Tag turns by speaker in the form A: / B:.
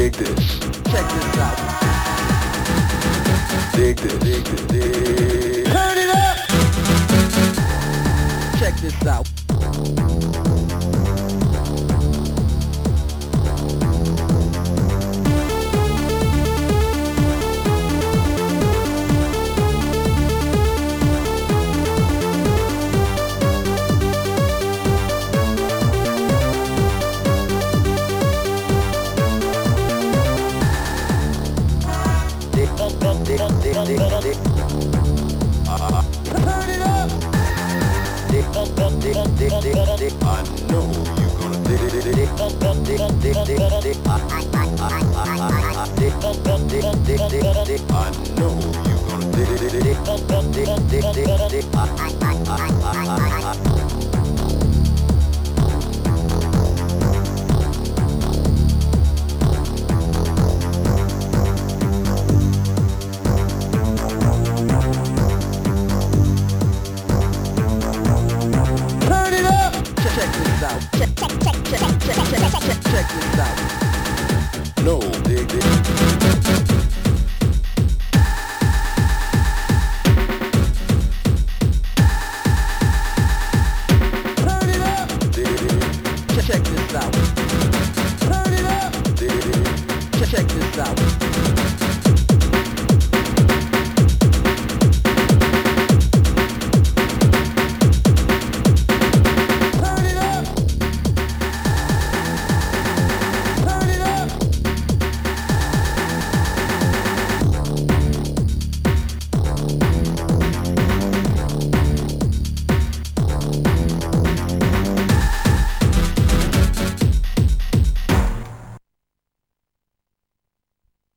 A: dig this.
B: Check this out.
A: Dig this. Dig this. Dig.
B: Turn it up. Check this out. Turn it up.
A: I know you're gonna dig it. I know you're gonna dig it.
B: Turn it up. Check this out. Check this out.
A: No, dig it.
B: Turn it up. Check this out. Turn it up.
A: Dig it.
B: Check this out.